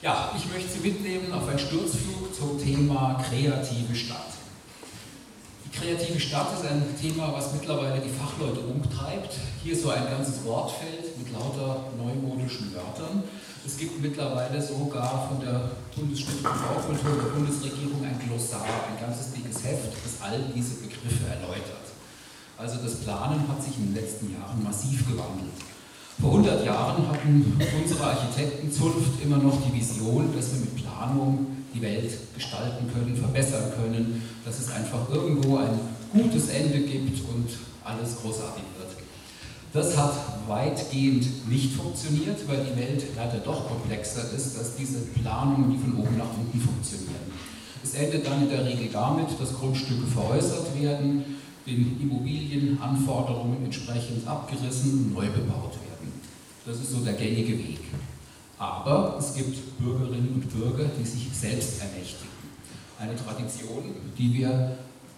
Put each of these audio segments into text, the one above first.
Ja, ich möchte Sie mitnehmen auf einen Sturzflug zum Thema kreative Stadt. Die kreative Stadt ist ein Thema, was mittlerweile die Fachleute umtreibt. Hier so ein ganzes Wortfeld mit lauter neumodischen Wörtern. Es gibt mittlerweile sogar von der Bundesstiftung Baukultur der Bundesregierung ein Glossar, ein ganzes dickes Heft, das all diese Begriffe erläutert. Also das Planen hat sich in den letzten Jahren massiv gewandelt. Vor 100 Jahren hatten unsere Architektenzunft immer noch die Vision, dass wir mit Planung die Welt gestalten können, verbessern können, dass es einfach irgendwo ein gutes Ende gibt und alles großartig wird. Das hat weitgehend nicht funktioniert, weil die Welt leider doch komplexer ist, als diese Planungen, die von oben nach unten funktionieren. Es endet dann in der Regel damit, dass Grundstücke veräußert werden, den Immobilienanforderungen entsprechend abgerissen und neu bebaut werden. Das ist so der gängige Weg. Aber es gibt Bürgerinnen und Bürger, die sich selbst ermächtigen. Eine Tradition, die wir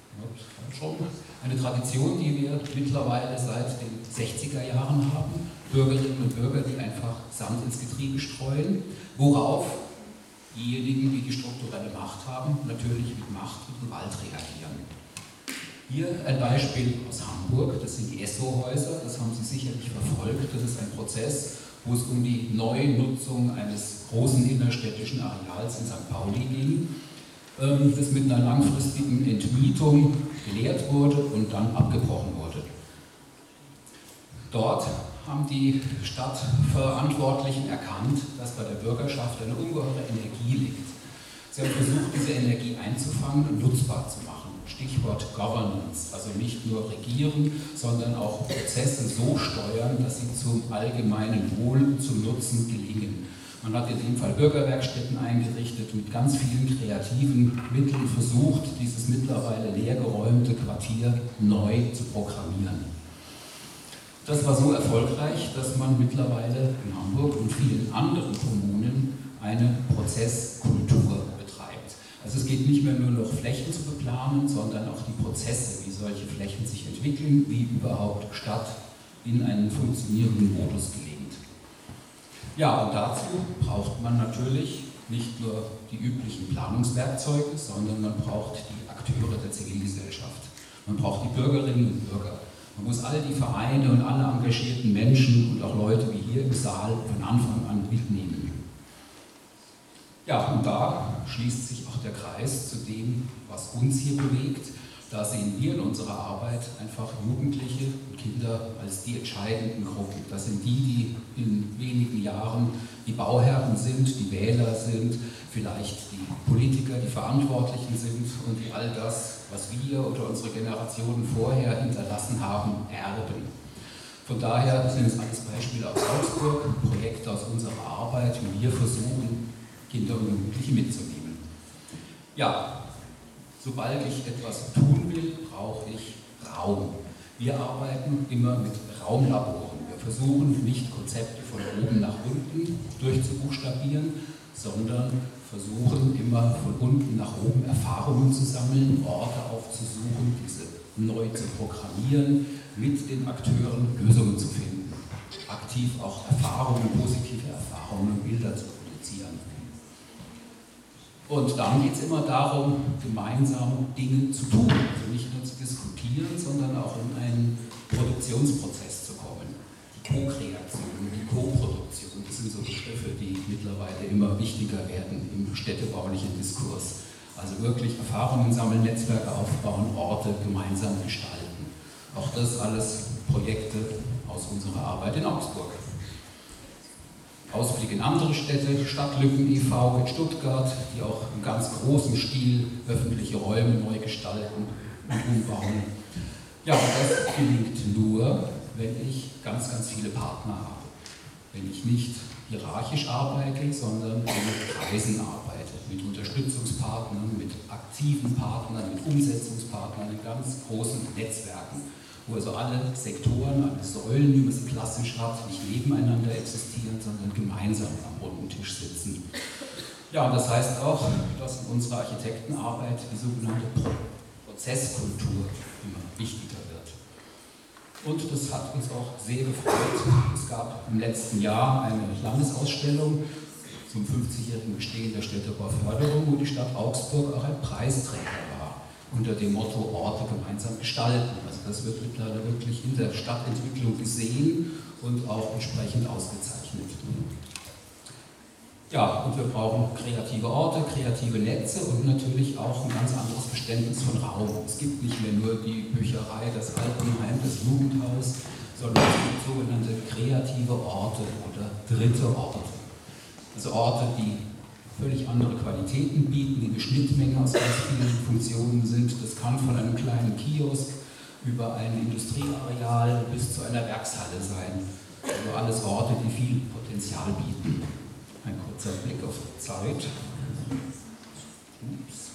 mittlerweile seit den 60er Jahren haben. Bürgerinnen und Bürger, die einfach Sand ins Getriebe streuen, worauf diejenigen, die die strukturelle Macht haben, natürlich mit Macht und Gewalt reagieren. Hier ein Beispiel aus Hamburg, das sind die Esso-Häuser, das haben Sie sicherlich verfolgt. Das ist ein Prozess, wo es um die Neunutzung eines großen innerstädtischen Areals in St. Pauli ging, das mit einer langfristigen Entmietung gelehrt wurde und dann abgebrochen wurde. Dort haben die Stadtverantwortlichen erkannt, dass bei der Bürgerschaft eine ungeheure Energie liegt. Sie haben versucht, diese Energie einzufangen und nutzbar zu machen. Stichwort Governance, also nicht nur regieren, sondern auch Prozesse so steuern, dass sie zum allgemeinen Wohl und zum Nutzen gelingen. Man hat in dem Fall Bürgerwerkstätten eingerichtet, mit ganz vielen kreativen Mitteln versucht, dieses mittlerweile leergeräumte Quartier neu zu programmieren. Das war so erfolgreich, dass man mittlerweile in Hamburg und vielen anderen Kommunen eine Prozesskultur betreibt. Also es geht nicht mehr nur noch Flächen zu beplanen, sondern auch die Prozesse, wie solche Flächen sich entwickeln, wie überhaupt Stadt in einen funktionierenden Modus gelingt. Ja, und dazu braucht man natürlich nicht nur die üblichen Planungswerkzeuge, sondern man braucht die Akteure der Zivilgesellschaft. Man braucht die Bürgerinnen und Bürger. Man muss all die Vereine und alle engagierten Menschen und auch Leute wie hier im Saal von Anfang an mitnehmen. Ja, und da schließt sich auch der Kreis zu dem, was uns hier bewegt. Da sehen wir in unserer Arbeit einfach Jugendliche und Kinder als die entscheidenden Gruppen. Das sind die, die in wenigen Jahren die Bauherren sind, die Wähler sind, vielleicht die Politiker, die Verantwortlichen sind und die all das, was wir oder unsere Generationen vorher hinterlassen haben, erben. Von daher sind es alles Beispiele aus Augsburg, Projekte aus unserer Arbeit, wie wir versuchen, Kinder und Jugendliche mitzunehmen. Ja, sobald ich etwas tun will, brauche ich Raum. Wir arbeiten immer mit Raumlaboren. Wir versuchen nicht Konzepte von oben nach unten durchzubuchstabieren, sondern versuchen immer von unten nach oben Erfahrungen zu sammeln, Orte aufzusuchen, diese neu zu programmieren, mit den Akteuren Lösungen zu finden. Aktiv auch Erfahrungen, positive Erfahrungen und Bilder zu produzieren. Und dann geht es immer darum, gemeinsam Dinge zu tun, also nicht nur zu diskutieren, sondern auch in einen Produktionsprozess zu kommen. Die Co-Kreation, die Co-Produktion, das sind so Begriffe, die mittlerweile immer wichtiger werden im städtebaulichen Diskurs. Also wirklich Erfahrungen sammeln, Netzwerke aufbauen, Orte gemeinsam gestalten. Auch das alles Projekte aus unserer Arbeit in Augsburg. Ausblick in andere Städte, Stadtlücken e.V. in Stuttgart, die auch im ganz großen Stil öffentliche Räume neu gestalten und umbauen. Ja, und das gelingt nur, wenn ich ganz, ganz viele Partner habe. Wenn ich nicht hierarchisch arbeite, sondern in Kreisen arbeite, mit Unterstützungspartnern, mit aktiven Partnern, mit Umsetzungspartnern, in ganz großen Netzwerken, wo also alle Sektoren, alle Säulen, wie man sie klassisch hat, nicht nebeneinander existieren, sondern gemeinsam am runden Tisch sitzen. Ja, und das heißt auch, dass in unserer Architektenarbeit die sogenannte Prozesskultur immer wichtiger wird. Und das hat uns auch sehr gefreut. Es gab im letzten Jahr eine Landesausstellung zum 50-jährigen Bestehen der Städtebauförderung, wo die Stadt Augsburg auch ein Preisträger war, unter dem Motto Orte gemeinsam gestalten. Also das wird mittlerweile wirklich in der Stadtentwicklung gesehen und auch entsprechend ausgezeichnet. Ja, und wir brauchen kreative Orte, kreative Netze und natürlich auch ein ganz anderes Verständnis von Raum. Es gibt nicht mehr nur die Bücherei, das Altenheim, das Jugendhaus, sondern es gibt sogenannte kreative Orte oder dritte Orte. Also Orte, die völlig andere Qualitäten bieten, die eine Schnittmenge aus ganz vielen Funktionen sind. Das kann von einem kleinen Kiosk über ein Industrieareal bis zu einer Werkshalle sein. Also alles Orte, die viel Potenzial bieten. Ein kurzer Blick auf die Zeit. Ups.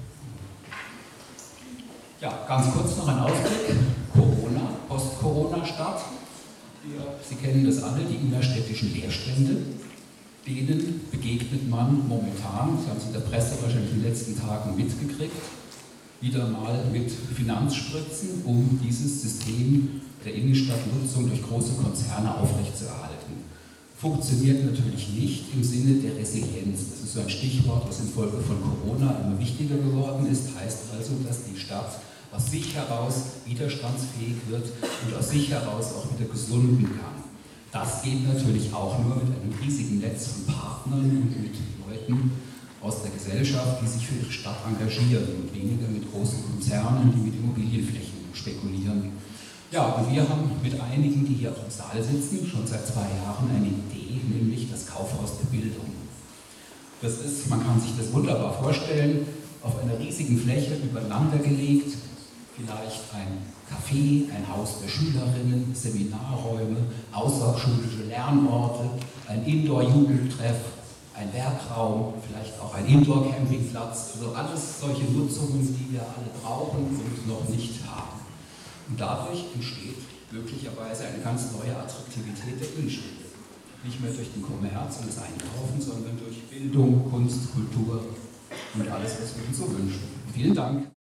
Ja, ganz kurz noch ein Ausblick. Corona, Post-Corona-Stadt. Sie kennen das alle, die innerstädtischen Leerstände. Denen begegnet man momentan, Sie haben es in der Presse wahrscheinlich in den letzten Tagen mitgekriegt, wieder mal mit Finanzspritzen, um dieses System der Innenstadtnutzung durch große Konzerne aufrechtzuerhalten. Funktioniert natürlich nicht im Sinne der Resilienz. Das ist so ein Stichwort, was infolge von Corona immer wichtiger geworden ist. Heißt also, dass die Stadt aus sich heraus widerstandsfähig wird und aus sich heraus auch wieder gesunden kann. Das geht natürlich auch nur mit einem riesigen Netz von Partnern und mit Leuten aus der Gesellschaft, die sich für ihre Stadt engagieren und weniger mit großen Konzernen, die mit Immobilienflächen spekulieren. Ja, und wir haben mit einigen, die hier auch im Saal sitzen, schon seit 2 Jahren eine Idee, nämlich das Kaufhaus der Bildung. Das ist, man kann sich das wunderbar vorstellen, auf einer riesigen Fläche übereinander gelegt, vielleicht ein Café, ein Haus der Schülerinnen, Seminarräume, außerschulische Lernorte, ein Indoor-Jugendtreff, ein Werkraum, vielleicht auch ein Indoor-Campingplatz, also alles solche Nutzungen, die wir alle brauchen und noch nicht haben. Und dadurch entsteht möglicherweise eine ganz neue Attraktivität der Innenstädte. Nicht mehr durch den Kommerz und das Einkaufen, sondern durch Bildung, Kunst, Kultur und alles, was wir uns so wünschen. Vielen Dank.